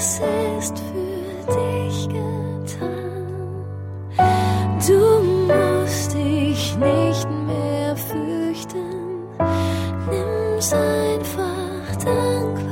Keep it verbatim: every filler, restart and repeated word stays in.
was ist für dich getan. Du musst dich nicht mehr fürchten, nimm's einfach dankbar